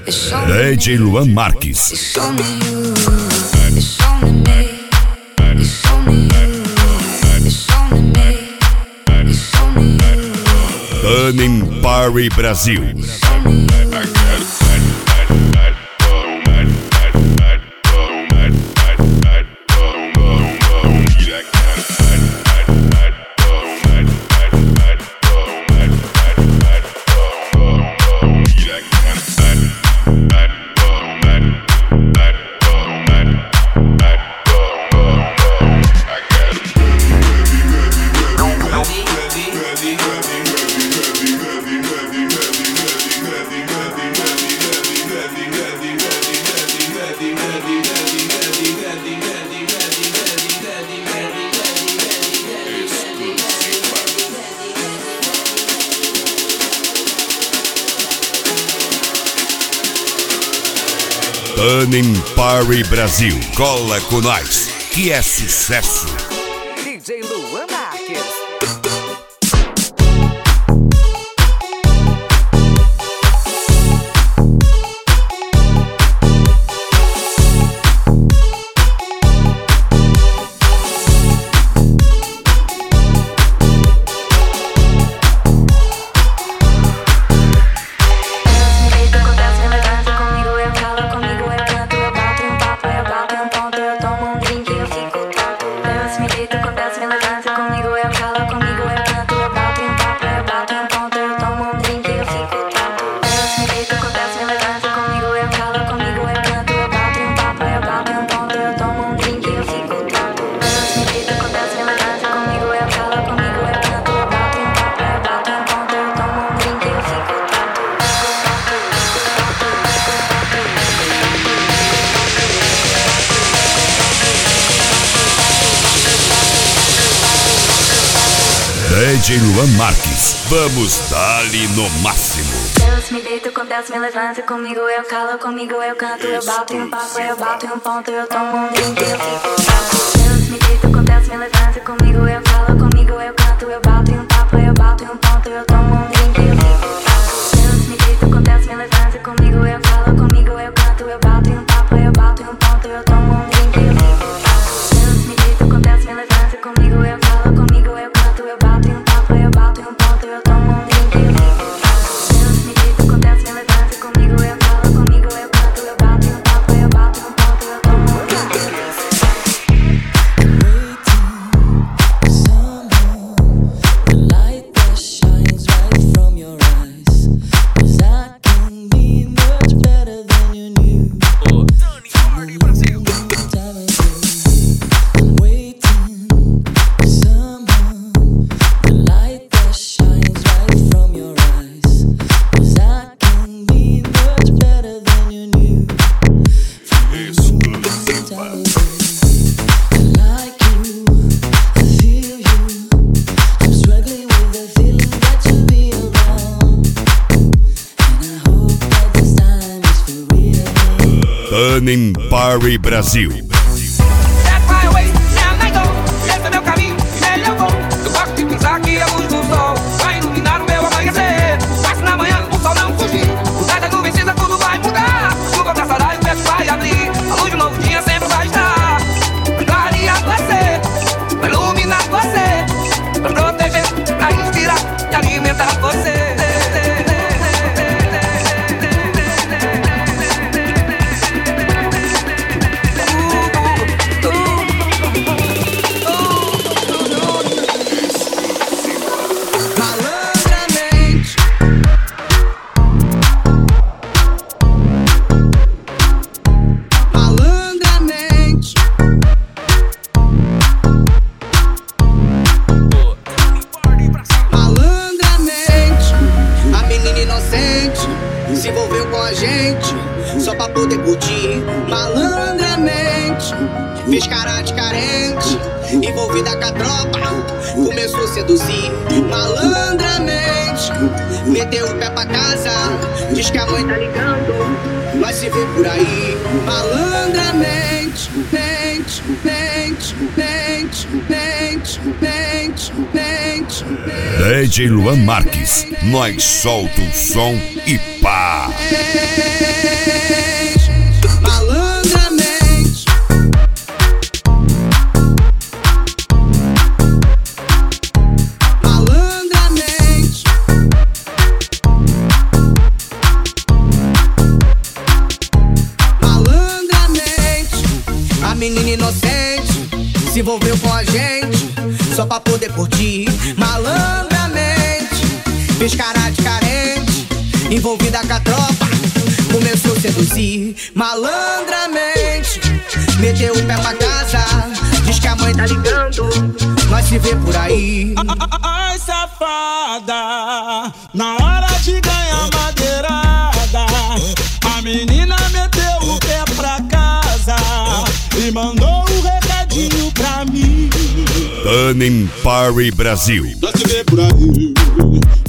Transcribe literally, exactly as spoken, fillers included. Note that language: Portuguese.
D J Luan Marques. Turning Party Brasil. Turning Party Brasil. Cola com nós, que é sucesso. D J Luan Marques. D J Luan Marques, vamos dar-lhe no máximo. Deus me deito, com Deus me levanta, comigo eu calo, comigo eu canto, eu bato em um papo, eu bato em um ponto, eu tomo um drink, eu fico tato. Deus me deito, com Deus me levanta, comigo eu calo, comigo eu canto, eu bato em um papo, eu bato em um ponto, eu tomo um drink, eu fico tato. Deus me deito, com Deus me levanta, comigo eu calo, comigo eu canto, eu bato em um papo, eu bato em um ponto, eu tomo um drink, eu fico tato. Deus me deito, com Deus me levanta, comigo eu calo, comigo eu canto, eu bato em um papo, eu bato em um ponto, eu tomo um drink, eu fico tato. Deus me deito, com Deus me levanta, comigo eu calo, comigo eu canto, eu bato em um papo, eu bato em um ponto, eu tomo um drink, eu fico Turning Party Brasil. That's my way, now I go. Esse é meu caminho, nele eu vou. Eu gosto de pensar que a luz do sol vai iluminar o meu amanhecer. Mas se na manhã o sol não fugir, o sai da nuvem cinza tudo vai mudar. No contrastará e o peço vai abrir. A luz de um novo dia sempre vai estar. Pra clarear você, pra iluminar você, pra proteger, pra inspirar e alimentar você. Se envolveu com a gente só pra poder curtir malandramente. Fez cara de carente, envolvida com a tropa, começou a seduzir malandramente. Meteu o pé pra casa, diz que a mãe tá ligando, vai se ver por aí malandramente. Mente, mente, mente, mente, mente, mente. D J Luan Marques, nós solta o som e pá. menina inocente se envolveu com a gente só pra poder curtir malandramente. Fez cara de carente, envolvida com a tropa, começou a seduzir malandramente. Meteu o pé pra casa, diz que a mãe tá ligando, nós se vê por aí. Ai, safada, na hora de ganhar madeirada, a menina meteu o pé pra casa e mandou um recadinho pra mim. Tannen Party Brasil. Nós se vê por aí.